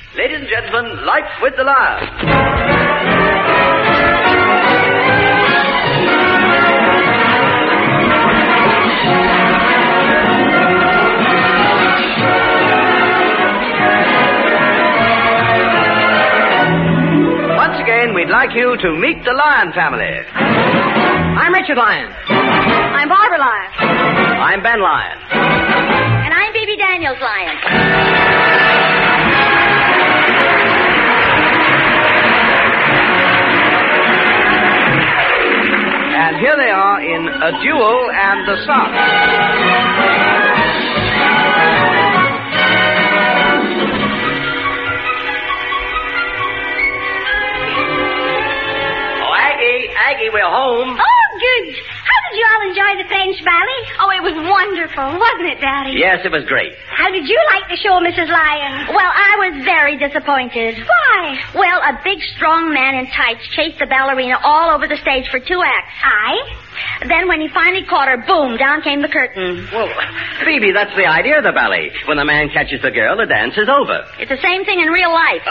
Ladies and gentlemen, Life with the Lion. Once again, we'd like you to meet the Lion family. I'm Richard Lyon. I'm Barbara Lyon. I'm Ben Lyon. And I'm Baby Daniels Lyon. And here they are in A Duel and the Sun. Oh, Aggie, we're home. Oh, good. How did you all enjoy the French ballet? Oh, it was wonderful, wasn't it, Daddy? Yes, it was great. How did you like the show, Mrs. Lyon? Well, I was very disappointed. Why? Well, a big, strong man in tights chased the ballerina all over the stage for 2 acts. Then when he finally caught her, boom, down came the curtain. Well, Phoebe, that's the idea of the ballet. When the man catches the girl, the dance is over. It's the same thing in real life.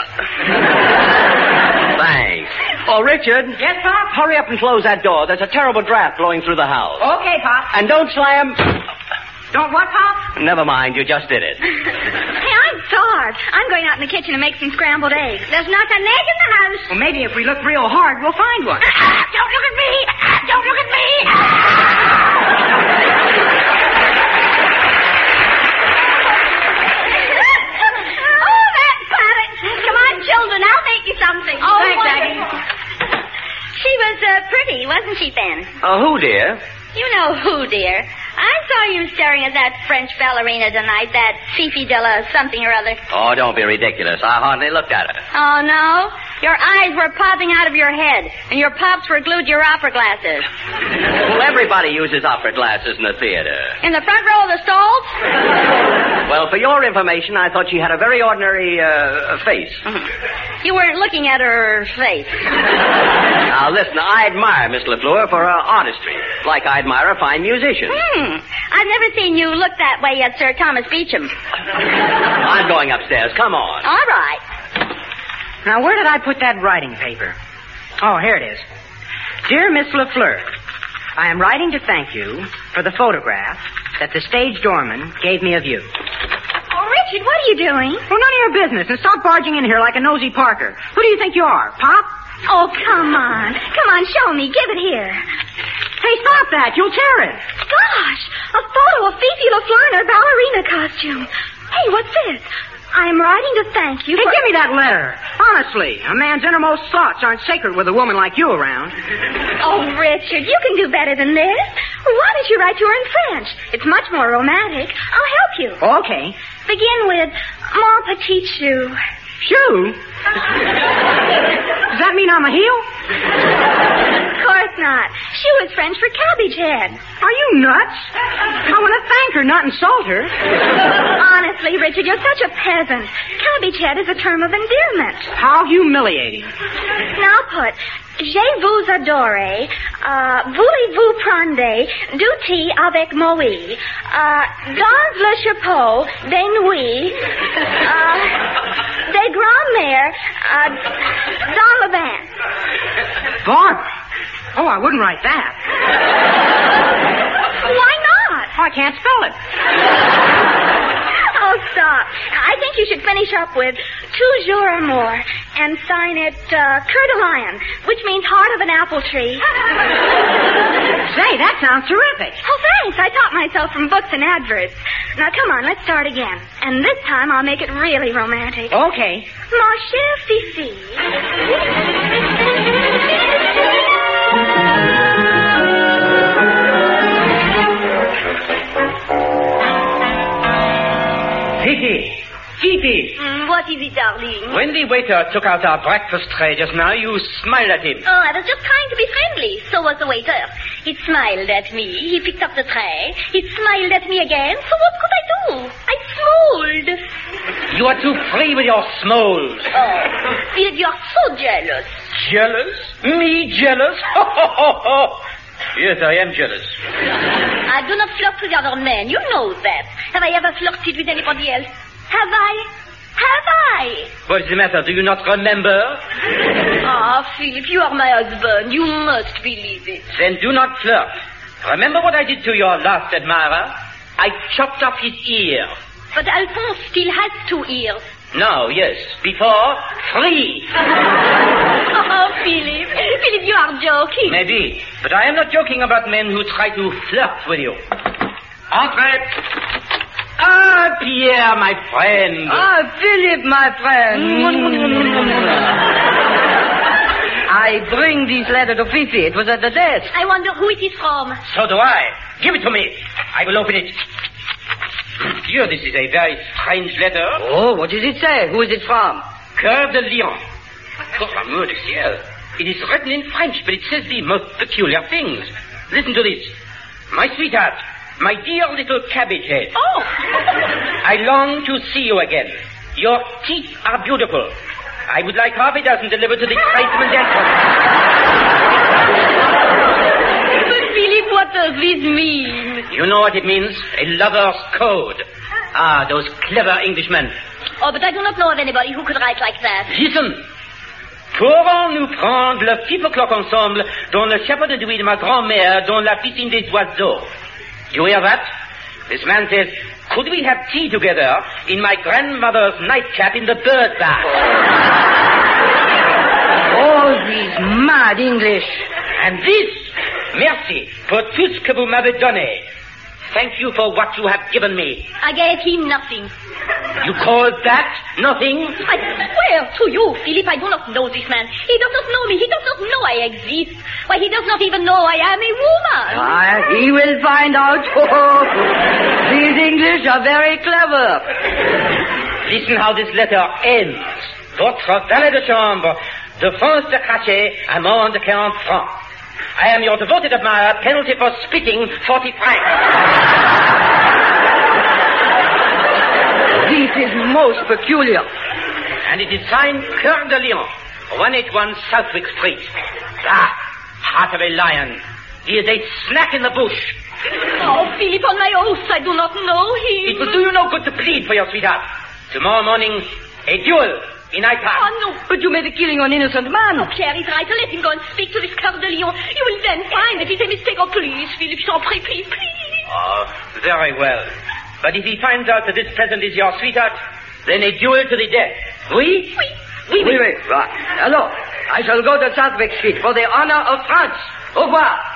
Thanks. Oh, Richard. Yes, Pop? Hurry up and close that door. There's a terrible draft blowing through the house. Okay, Pop. And don't slam... Don't what, Pop? Never mind, you just did it. Hey, I'm starved. I'm going out in the kitchen to make some scrambled eggs. There's not an egg in the house. Well, maybe if we look real hard, we'll find one. Don't look at me! Don't look at me! Oh, that parrot! Come on, children, I'll make you something. Oh, thanks, Aggie. She was pretty, wasn't she, Ben? Who, dear? You know who, dear. I saw you staring at that French ballerina tonight, that Fifi de la something or other. Oh, don't be ridiculous. I hardly looked at her. Oh, no? Your eyes were popping out of your head, and your pops were glued to your opera glasses. Well, everybody uses opera glasses in the theater. In the front row of the stalls? Well, for your information, I thought she had a very ordinary face. You weren't looking at her face. Now, listen, I admire Miss LaFleur for her artistry, like I admire a fine musician. I've never seen you look that way yet, Sir Thomas Beecham. I'm going upstairs. Come on. All right. Now, where did I put that writing paper? Oh, here it is. Dear Miss LaFleur, I am writing to thank you for the photograph that the stage doorman gave me of you. Oh, Richard, what are you doing? Well, none of your business, and stop barging in here like a nosy Parker. Who do you think you are, Pop? Oh, come on. Come on, show me. Give it here. Hey, stop that. You'll tear it. Gosh, a photo of Fifi LaFleur in her ballerina costume. Hey, what's this? I'm writing to thank you Hey, for... give me that letter. Honestly, a man's innermost thoughts aren't sacred with a woman like you around. Oh, Richard, you can do better than this. Why don't you write to her in French? It's much more romantic. I'll help you. Okay. Begin with, Mon petit chou. Shoe? Does that mean I'm a heel? Of course not. Chou is French for cabbage head. Are you nuts? I want to thank her, not insult her. Honestly, Richard, you're such a peasant. Cabbage head is a term of endearment. How humiliating. Now put, je vous adore, voulez-vous prendre du thé avec moi, dans le chapeau des nuits, des grands-mères, dans le bain. Barbara. Oh, I wouldn't write that. Why not? Oh, I can't spell it. Oh, stop. I think you should finish up with toujours amour and sign it Cœur de Lion, which means heart of an apple tree. Say, that sounds terrific. Oh, thanks. I taught myself from books and adverts. Now, come on, let's start again. And this time I'll make it really romantic. Okay. Ma chère Fifi. Fifi! What is it, darling? When the waiter took out our breakfast tray just now, you smiled at him. Oh, I was just trying to be friendly. So was the waiter. He smiled at me. He picked up the tray. He smiled at me again. So what could I do? I smoled. You are too free with your smoles. Oh, you're so jealous. Jealous? Me jealous? Ho, ho, ho, ho. Yes, I am jealous. I do not flirt with other men. You know that. Have I ever flirted with anybody else? Have I? Have I? What is the matter? Do you not remember? Ah, Philip, you are my husband. You must believe it. Then do not flirt. Remember what I did to your last admirer? I chopped off his ear. But Alphonse still has 2 ears. Now, yes. Before, 3. Oh, Philip. Philip, you are joking. Maybe. But I am not joking about men who try to flirt with you. Entrez. Ah, Pierre, my friend. Ah, Philip, my friend. I bring this letter to Fifi. It was at the desk. I wonder who it is from. So do I. Give it to me. I will open it. Dieu, this is a very strange letter. Oh, what does it say? Who is it from? Coeur de Lion. Oh, amour de ciel. It is written in French, but it says the most peculiar things. Listen to this. My sweetheart, my dear little cabbage head. Oh. I long to see you again. Your teeth are beautiful. I would like half a dozen delivered to the tradesman's entrance. But, Philip, what does this mean? You know what it means? A lover's code. Ah, those clever Englishmen. Oh, but I do not know of anybody who could write like that. Listen. Pourrons-nous prendre le petit clock ensemble dans le chapeau de nuit de ma grand-mère dans la piscine des oiseaux? You hear that? This man says, could we have tea together in my grandmother's nightcap in the bird bath? Oh, these mad English. And this, merci pour tout ce que vous m'avez donné. Thank you for what you have given me. I gave him nothing. You call that nothing? I swear to you, Philip, I do not know this man. He does not know me. He does not know I exist. Why, he does not even know I am a woman. He will find out. Oh, these English are very clever. Listen how this letter ends. Votre valet de chambre, défense de cachet, amende 40 francs. I am your devoted admirer, penalty for spitting, 40 francs. This is most peculiar. And it is signed Coeur de Lion, 181 Southwick Street. Ah, heart of a lion. He is a snack in the bush. Oh, Philip, on my oath, I do not know him. It will do you no good to plead for your sweetheart. Tomorrow morning, a duel in Hyde Park. Oh, no. But you made a killing on innocent man. Oh, Pierre is right. Let him go and speak to this Coeur de Lion. You will then find that it's a mistake. Oh, please, Philip, j'en prie, please. Oh, very well. But if he finds out that this present is your sweetheart, then a duel to the death. Oui? Oui. Right. Hello. I shall go to Southwick Street for the honor of France. Au revoir.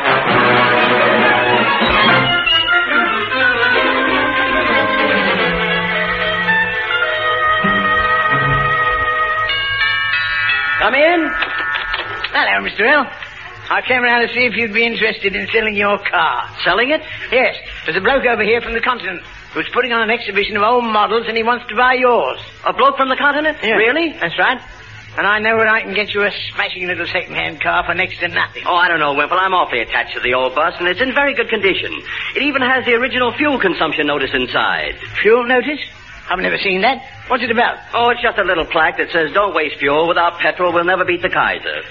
Come in. Hello, Mr. L. I came around to see if you'd be interested in selling your car. Selling it? Yes. There's a bloke over here from the continent who's putting on an exhibition of old models and he wants to buy yours. A bloke from the continent? Yes. Really? That's right. And I know where I can get you a smashing little second-hand car for next to nothing. Oh, I don't know, Wimple. I'm awfully attached to the old bus, and it's in very good condition. It even has the original fuel consumption notice inside. Fuel notice? I've never seen that. What's it about? Oh, it's just a little plaque that says, don't waste fuel. Without petrol, we'll never beat the Kaiser.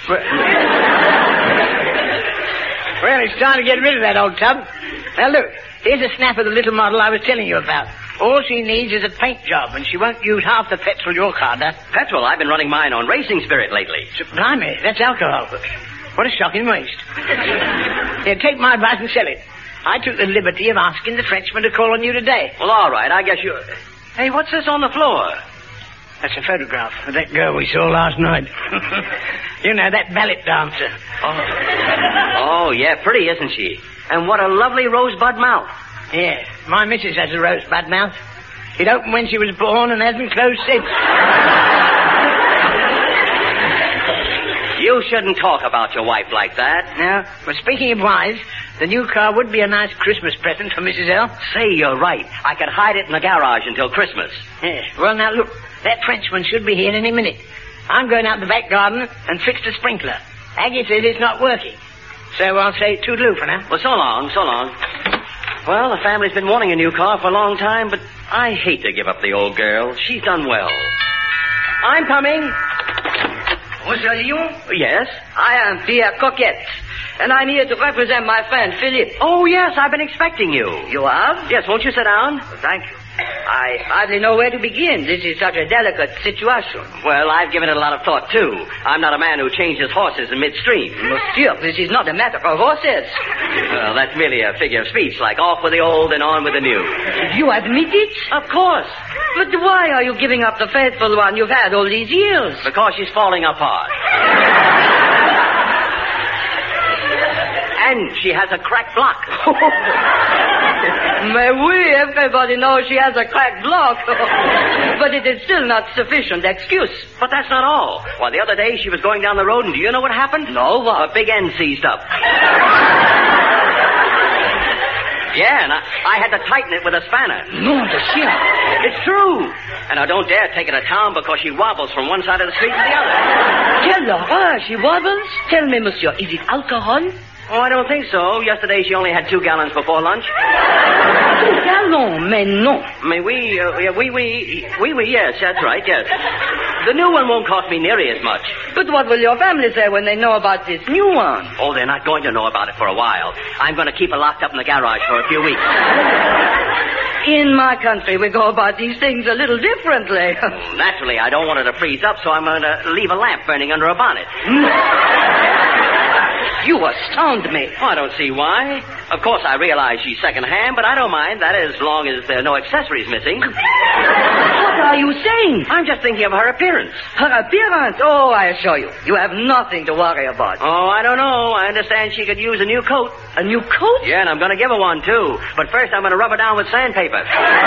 Well, it's time to get rid of that old tub. Now, look, here's a snap of the little model I was telling you about. All she needs is a paint job, and she won't use half the petrol your car does. Petrol? I've been running mine on racing spirit lately. Blimey, that's alcohol. What a shocking waste. Here, take my advice and sell it. I took the liberty of asking the Frenchman to call on you today. Well, all right, I guess you... Hey, what's this on the floor? That's a photograph of that girl we saw last night. You know, that ballet dancer. Oh, yeah, pretty, isn't she? And what a lovely rosebud mouth. Yeah, my missus has a rosebud mouth. It opened when she was born and hasn't closed since. You shouldn't talk about your wife like that. Now, well, speaking of wives, the new car would be a nice Christmas present for Mrs. L. Say, you're right. I could hide it in the garage until Christmas. Yes. Well, now, look, that Frenchman should be here any minute. I'm going out the back garden and fix the sprinkler. Aggie says it's not working. So I'll say toodaloo for now. Well, so long, so long. Well, the family's been wanting a new car for a long time, but I hate to give up the old girl. She's done well. I'm coming. Monsieur Lyon? Yes? I am Pierre Coquette, and I'm here to represent my friend, Philippe. Oh, yes, I've been expecting you. You have? Yes, won't you sit down? Thank you. I hardly know where to begin. This is such a delicate situation. Well, I've given it a lot of thought, too. I'm not a man who changes horses in midstream. Monsieur, this is not a matter of horses. Well, that's merely a figure of speech, like off with the old and on with the new. You admit it? Of course. But why are you giving up the faithful one you've had all these years? Because she's falling apart. And she has a cracked block. Mais oui, everybody knows she has a cracked block. But it is still not sufficient excuse. But that's not all. Why, the other day she was going down the road, and do you know what happened? No, what? A big end seized up. Yeah, and I had to tighten it with a spanner. No, monsieur. It's true. And I don't dare take her to town because she wobbles from one side of the street to the other. Quelle horreur, she wobbles? Tell me, monsieur, is it alcohol? Oh, I don't think so. Yesterday she only had 2 gallons before lunch. 2 gallons, mais non. Mais oui, yes, that's right, yes. The new one won't cost me nearly as much. But what will your family say when they know about this new one? Oh, they're not going to know about it for a while. I'm going to keep it locked up in the garage for a few weeks. In my country, we go about these things a little differently. Naturally, I don't want her to freeze up, so I'm going to leave a lamp burning under her bonnet. You astound me. Oh, I don't see why. Of course, I realize she's second-hand, but I don't mind that as long as there are no accessories missing. What are you saying? I'm just thinking of her appearance. Her appearance? Oh, I assure you, you have nothing to worry about. Oh, I don't know. I understand she could use a new coat. A new coat? Yeah, and I'm going to give her one, too. But first, I'm going to rub her down with sandpaper.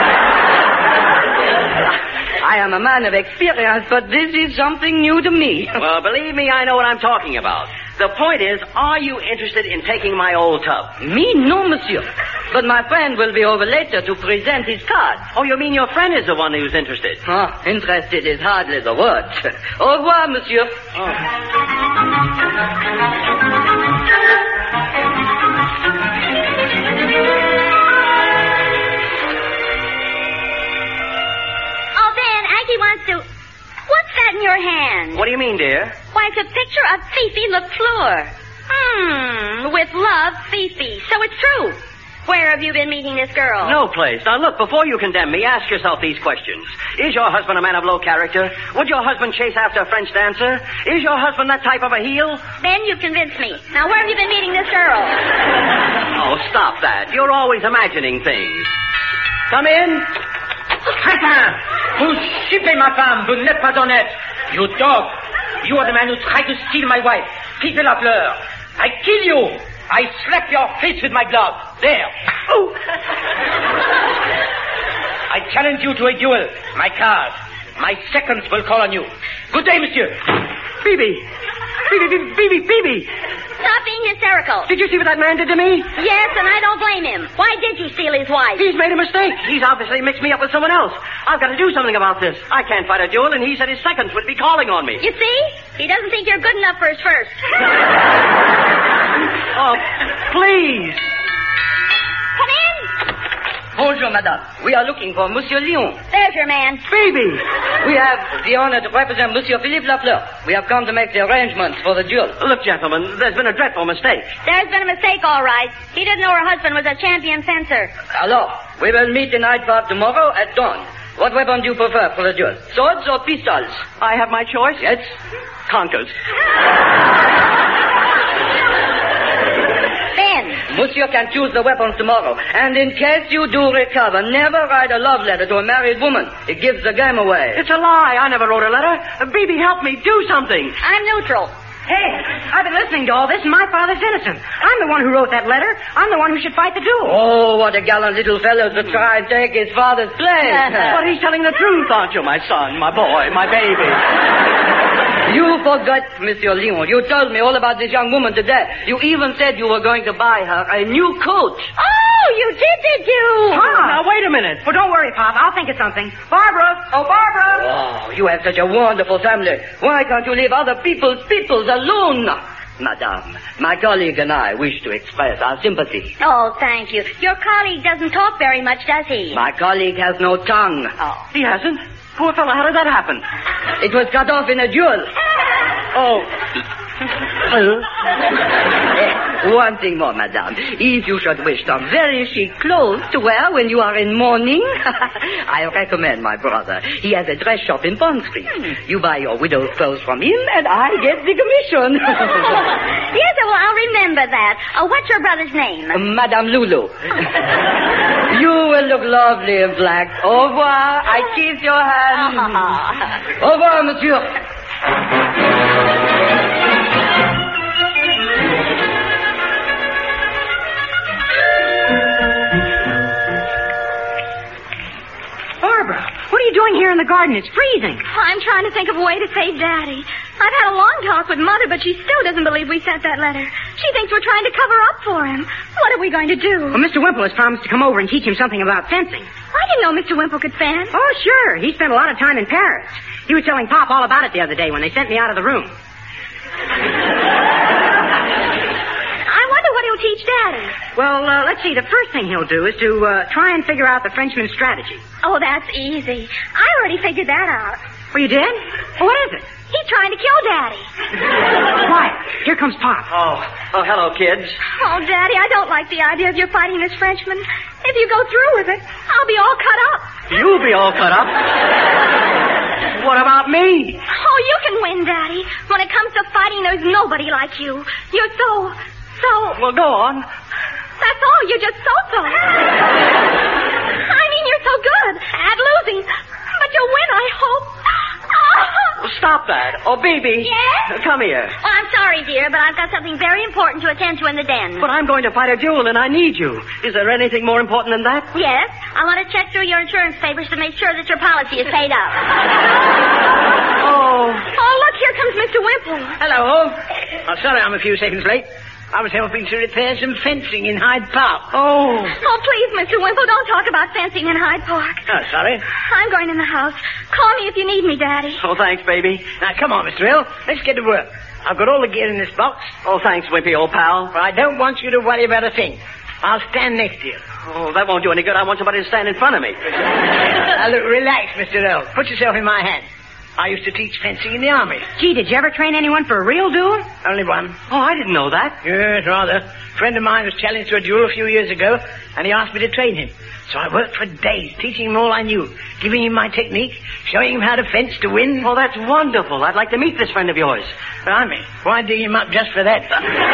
I am a man of experience, but this is something new to me. Well, believe me, I know what I'm talking about. The point is, are you interested in taking my old tub? Me? No, monsieur. But my friend will be over later to present his card. Oh, you mean your friend is the one who's interested? Ah, interested is hardly the word. Au revoir, monsieur. Oh, Ben, Aggie wants to... What's that in your hand? What do you mean, dear? Why, it's a picture of Fifi LaFleur. With love, Fifi. So it's true. Where have you been meeting this girl? No place. Now, look, before you condemn me, ask yourself these questions. Is your husband a man of low character? Would your husband chase after a French dancer? Is your husband that type of a heel? Ben, you've convinced me. Now, where have you been meeting this girl? Oh, stop that. You're always imagining things. Come in. Crétin! Vous chipez ma femme, vous n'êtes pas honnête. You dog! You are the man who tried to steal my wife, Fifi LaFleur. I kill you! I slap your face with my glove. There. Oh. I challenge you to a duel. My card. My seconds will call on you. Good day, monsieur. Phoebe! Stop being hysterical. Did you see what that man did to me? Yes, and I don't blame him. Why did you steal his wife? He's made a mistake. He's obviously mixed me up with someone else. I've got to do something about this. I can't fight a duel, and he said his seconds would be calling on me. You see? He doesn't think you're good enough for his first. Oh, please. Come in. Bonjour, madame. We are looking for Monsieur Lyon. There's your man. Phoebe! We have the honor to represent Monsieur Philippe Lafleur. We have come to make the arrangements for the duel. Look, gentlemen, there's been a dreadful mistake. There's been a mistake, all right. He didn't know her husband was a champion fencer. Alors, we will meet in Hyde Park tomorrow at dawn. What weapon do you prefer for the duel? Swords or pistols? I have my choice? Yes. Conkers. Ben. Monsieur can choose the weapons tomorrow. And in case you do recover, never write a love letter to a married woman. It gives the game away. It's a lie. I never wrote a letter. Phoebe, help me. Do something. I'm neutral. Hey, I've been listening to all this, and my father's innocent. I'm the one who wrote that letter. I'm the one who should fight the duel. Oh, what a gallant little fellow to try and take his father's place. But he's telling the truth, aren't you, my son, my boy, my baby? You forgot, Monsieur Lyon. You told me all about this young woman today. You even said you were going to buy her a new coat. Oh, you did you? Pop! Now, wait a minute. Well, don't worry, Pop. I'll think of something. Barbara! Oh, Barbara! Oh, you have such a wonderful family. Why can't you leave other people's alone? Madame, my colleague and I wish to express our sympathy. Oh, thank you. Your colleague doesn't talk very much, does he? My colleague has no tongue. Oh. He hasn't? Poor fellow, how did that happen? It was cut off in a duel. Oh. One thing more, madame. If you should wish some very chic clothes to wear when you are in mourning, I recommend my brother. He has a dress shop in Bond Street. You buy your widow's clothes from him, and I get the commission. Yes, well, I'll remember that. What's your brother's name? Madame Lulu. You will look lovely in black. Au revoir. I kiss your hand. Au revoir, monsieur. Barbara, what are you doing here in the garden? It's freezing. I'm trying to think of a way to save Daddy. I've had a long talk with Mother, but she still doesn't believe we sent that letter. She thinks we're trying to cover up for him. What are we going to do? Well, Mr. Wimple has promised to come over and teach him something about fencing. I didn't know Mr. Wimple could fence. Oh, sure. He spent a lot of time in Paris. He was telling Pop all about it the other day when they sent me out of the room. I wonder what he'll teach Daddy. Well, let's see. The first thing he'll do is to try and figure out the Frenchman's strategy. Oh, that's easy. I already figured that out. Oh, you did? Well, what is it? He's trying to kill Daddy. Quiet. Here comes Pop. Oh, hello, kids. Oh, Daddy, I don't like the idea of you fighting this Frenchman. If you go through with it, I'll be all cut up. You'll be all cut up. What about me? Oh, you can win, Daddy. When it comes to fighting, there's nobody like you. You're so... Well, go on. That's all. You're just so. I mean, you're so good at losing. But you'll win, I hope. Well, stop that. Oh, baby. Yes? Come here. Well, I'm sorry, dear, but I've got something very important to attend to in the den. But I'm going to fight a duel, and I need you. Is there anything more important than that? Yes. I want to check through your insurance papers to make sure that your policy is paid up. Oh, look, here comes Mr. Wimple. Hello. Oh, sorry I'm a few seconds late. I was helping to repair some fencing in Hyde Park. Oh, please, Mr. Wimple, don't talk about fencing in Hyde Park. Oh, sorry. I'm going in the house. Call me if you need me, Daddy. Oh, thanks, baby. Now, come on, Mr. Hill. Let's get to work. I've got all the gear in this box. Oh, thanks, Wimpy, old pal. But I don't want you to worry about a thing. I'll stand next to you. Oh, that won't do any good. I want somebody to stand in front of me. Now, look, relax, Mr. Hill. Put yourself in my hand. I used to teach fencing in the army. Gee, did you ever train anyone for a real duel? Only one. Oh, I didn't know that. Yes, rather. A friend of mine was challenged to a duel a few years ago, and he asked me to train him. So I worked for days, teaching him all I knew, giving him my technique, showing him how to fence to win. Oh, that's wonderful. I'd like to meet this friend of yours. Blimey, why dig him up just for that?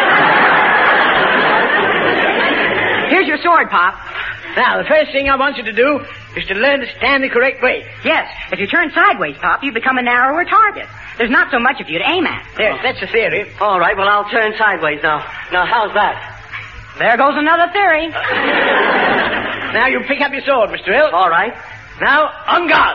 Here's your sword, Pop. Now, the first thing I want you to do is to learn to stand the correct way. Yes, if you turn sideways, Pop, you become a narrower target. There's not so much of you to aim at. Yes, that's the theory. All right, well, I'll turn sideways now. Now, how's that? There goes another theory. Now, you pick up your sword, Mr. Hill. All right. Now, on guard.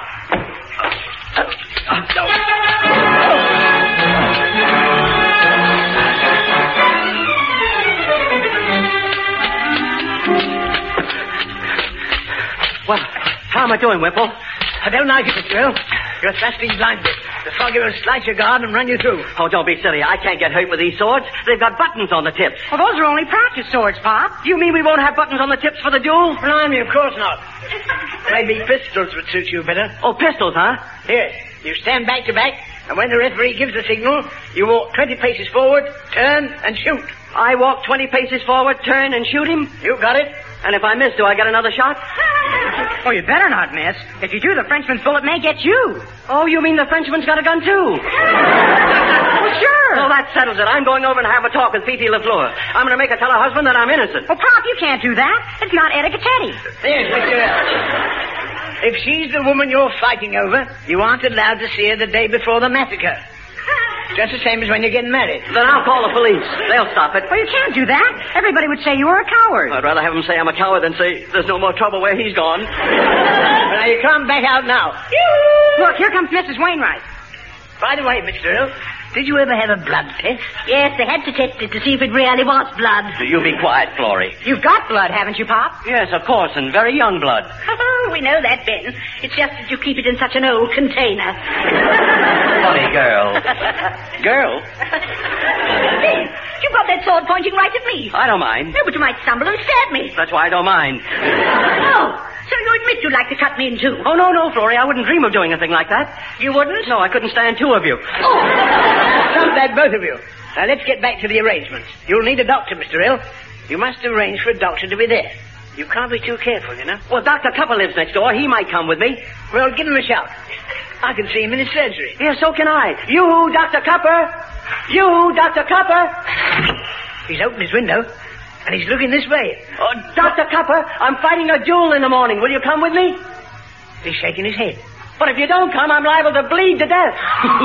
Well, how am I doing, Wimple? I don't like it, Mr. Hill. You're thrusting blindly. The foggy will slice your guard and run you through. Oh, don't be silly. I can't get hurt with these swords. They've got buttons on the tips. Well, those are only practice swords, Pop. You mean we won't have buttons on the tips for the duel? Blimey, of course not. Maybe pistols would suit you better. Oh, pistols, huh? Yes. You stand back to back, and when the referee gives the signal, you walk 20 paces forward, turn, and shoot. I walk 20 paces forward, turn, and shoot him? You got it. And if I miss, do I get another shot? Oh, you better not miss. If you do, the Frenchman's bullet may get you. Oh, you mean the Frenchman's got a gun, too? Well, sure. Well, that settles it. I'm going over and have a talk with P.T. LaFleur. I'm going to make her tell her husband that I'm innocent. Well, Pop, you can't do that. It's not etiquette. Yes, Mr. Hill. If she's the woman you're fighting over, you aren't allowed to see her the day before the massacre. Just the same as when you're getting married. Then I'll call the police. They'll stop it. Well, you can't do that. Everybody would say you were a coward. I'd rather have them say I'm a coward than say there's no more trouble where he's gone. Now, you come back out now. Look, here comes Mrs. Wainwright. By the way, Mr. Hill, did you ever have a blood test? Yes, they had to test it to see if it really was blood. You be quiet, Florrie. You've got blood, haven't you, Pop? Yes, of course, and very young blood. Oh, we know that, Ben. It's just that you keep it in such an old container. Funny girl. Girl? Ben, you got that sword pointing right at me. I don't mind. No, but you might stumble and stab me. That's why I don't mind. Oh, so you admit you'd like to cut me in two? Oh, no, Florrie. I wouldn't dream of doing a thing like that. You wouldn't? No, I couldn't stand two of you. Oh. Stop that, both of you. Now, let's get back to the arrangements. You'll need a doctor, Mr. Hill. You must arrange for a doctor to be there. You can't be too careful, you know. Well, Dr. Cupper lives next door. He might come with me. Well, give him a shout. I can see him in his surgery. Yeah, so can I. You, Dr. Cupper! You, Dr. Cupper! He's opened his window, and he's looking this way. Oh, Dr. Cupper, I'm fighting a duel in the morning. Will you come with me? He's shaking his head. But if you don't come, I'm liable to bleed to death.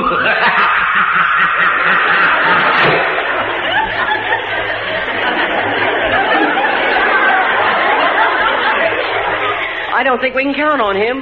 I don't think we can count on him.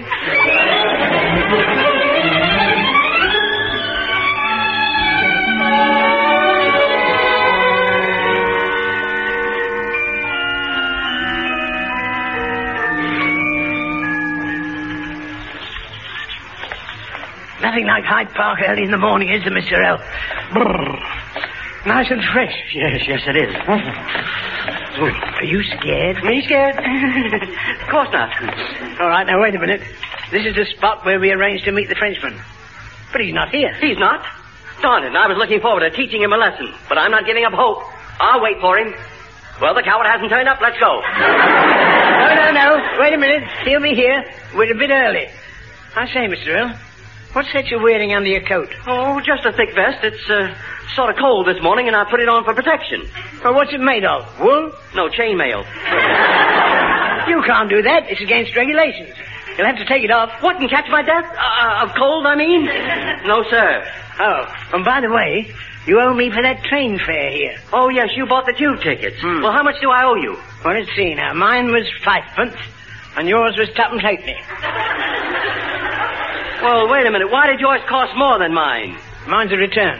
Nothing like Hyde Park early in the morning, is there, Mr. L? Brrr. Nice and fresh. Yes, it is. Are you scared? Me scared? Of course not. All right, now wait a minute. This is the spot where we arranged to meet the Frenchman. But he's not here. He's not? Darn it, I was looking forward to teaching him a lesson. But I'm not giving up hope. I'll wait for him. Well, the coward hasn't turned up. Let's go. No. Wait a minute. He'll be here. We're a bit early. I say, Mr. Earl, what's that you're wearing under your coat? Oh, just a thick vest. It's sort of cold this morning, and I put it on for protection. Well, what's it made of? Wool? No, chainmail. You can't do that. It's against regulations. You'll have to take it off. What, and catch my death? Of cold, I mean? No, sir. Oh, and by the way, you owe me for that train fare here. Oh, yes, you bought the tube tickets. Well, how much do I owe you? Well, let's see now. Mine was 5 pence, and yours was 2 halfpenny. Well, wait a minute. Why did yours cost more than mine? Mine's a return.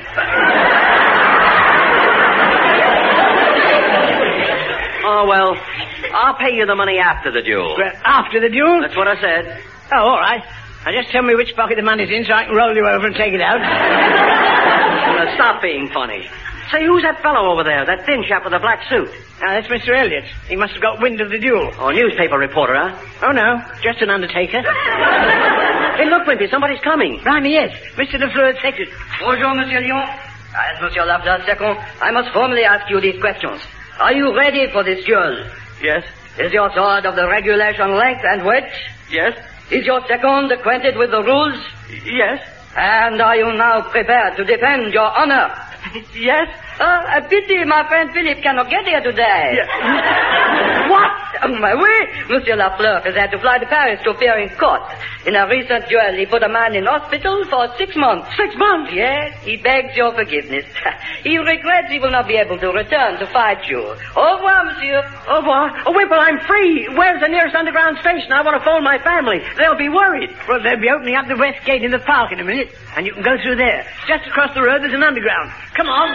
Oh, well, I'll pay you the money after the duel. Well, after the duel? That's what I said. Oh, all right. Now, just tell me which pocket the money's in so I can roll you over and take it out. Well, stop being funny. Say, who's that fellow over there, that thin chap with the black suit? Now, that's Mr. Elliot. He must have got wind of the duel. Oh, newspaper reporter, huh? Oh, no. Just an undertaker. Hey, look, Wimpy, somebody's coming. Blimey, yes. Mr. Lafleur's secretary. Bonjour, Monsieur Lyon. As Monsieur Lafleur second, I must formally ask you these questions. Are you ready for this duel? Yes. Is your sword of the regulation length and width? Yes. Is your second acquainted with the rules? Yes. And are you now prepared to defend your honor? Yes. A pity my friend Philip cannot get here today. Yes. What? Oh, my way. Monsieur Lafleur has had to fly to Paris to appear in court. In a recent duel, he put a man in hospital for 6 months. 6 months? Yes, he begs your forgiveness. He regrets he will not be able to return to fight you. Au revoir, monsieur. Au revoir. Oh, Whipple, I'm free. Where's the nearest underground station? I want to phone my family. They'll be worried. Well, they'll be opening up the west gate in the park in a minute, and you can go through there. Just across the road, there's an underground. Come on.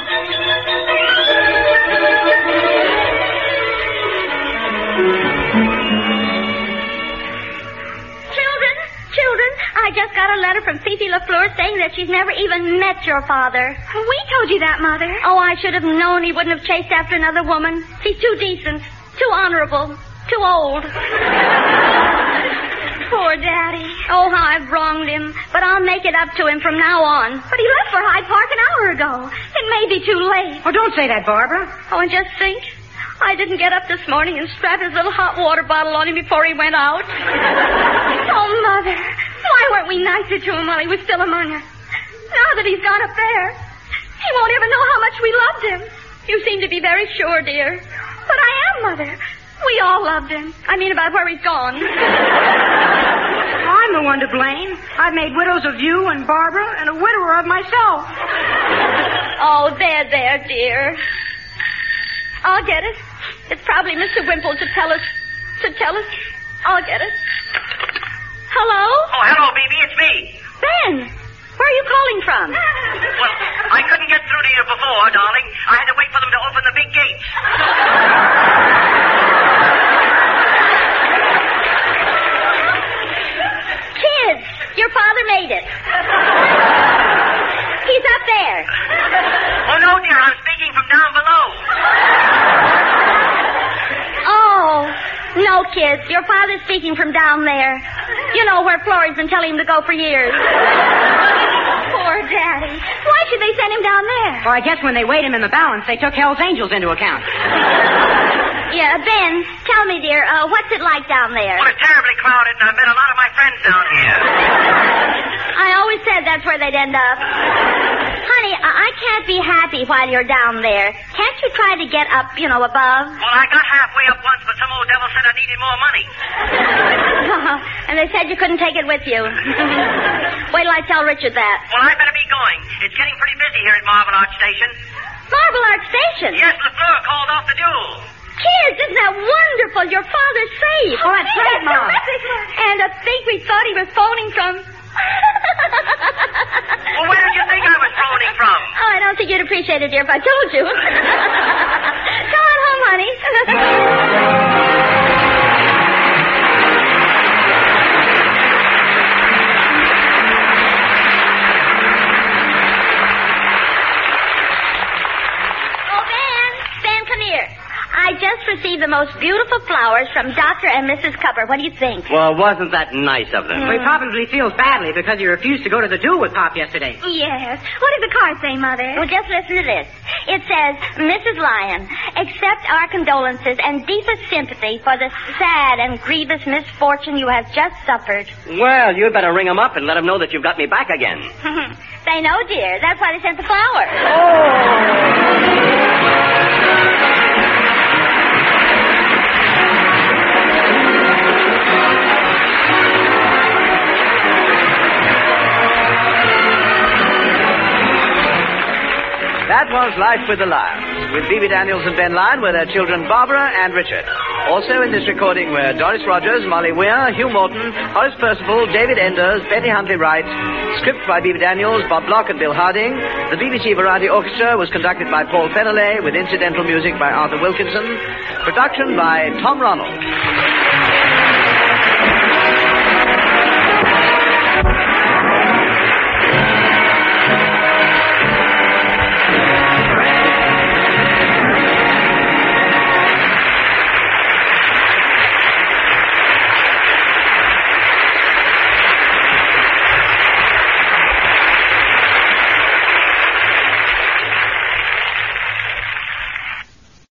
Children, I just got a letter from Fifi Lafleur saying that she's never even met your father. We told you that, Mother. Oh, I should have known he wouldn't have chased after another woman. He's too decent, too honorable, too old. Poor Daddy. Oh, how I've wronged him. But I'll make it up to him from now on. But he left for Hyde Park an hour ago. It may be too late. Oh, don't say that, Barbara. Oh, and just think, I didn't get up this morning and strap his little hot water bottle on him before he went out. Oh, Mother, why weren't we nicer to him while he was still among us? Now that he's gone up there, he won't ever know how much we loved him. You seem to be very sure, dear. But I am, Mother. We all loved him. I mean, about where he's gone. I'm the one to blame. I've made widows of you and Barbara and a widower of myself. Oh, there, dear. I'll get it. It's probably Mr. Wimple to tell us. I'll get it. Hello? Oh, hello, baby. It's me. Ben, where are you calling from? Well, I couldn't get through to you before, darling. I had to wait for them to open the big gates. Kids, your father made it. He's up there. Oh, no, dear. I'm speaking from down below. Oh, no, kids. Your father's speaking from down there. You know, where Florrie's been telling him to go for years. Poor Daddy. Why should they send him down there? Well, I guess when they weighed him in the balance, they took Hell's Angels into account. Yeah, Ben, tell me, dear, what's it like down there? Well, it's terribly crowded, and I've met a lot of my friends down here. I always said that's where they'd end up. Honey, I can't be happy while you're down there. Can't you try to get up, above? Well, I got halfway up once, but some old devil said I needed more money. And they said you couldn't take it with you. Wait till I tell Richard that. Well, I better be going. It's getting pretty busy here at Marble Arch Station. Marble Arch Station? Yes, LaFleur called off the duel. Kids, isn't that wonderful? Your father's safe. Oh, that's great, Mom. And to think we thought he was phoning from... Well, where did you think I was phoning from? Oh, I don't think you'd appreciate it, dear, if I told you. Come on home, honey. Oh, Ben, come here. I just received the most beautiful flowers from Dr. and Mrs. Cupper. What do you think? Well, wasn't that nice of them? Well, he probably feels badly because he refused to go to the duel with Pop yesterday. Yes. What did the card say, Mother? Well, just listen to this. It says, Mrs. Lyon, accept our condolences and deepest sympathy for the sad and grievous misfortune you have just suffered. Well, you'd better ring them up and let them know that you've got me back again. They know, dear. That's why they sent the flowers. That was Life with the Lyons, with Bibi Daniels and Ben Lyon were their children Barbara and Richard. Also in this recording were Doris Rogers, Molly Weir, Hugh Morton, Horace Percival, David Enders, Betty Huntley Wright, script by Bibi Daniels, Bob Block and Bill Harding. The BBC Variety Orchestra was conducted by Paul Feneley with incidental music by Arthur Wilkinson. Production by Tom Ronald.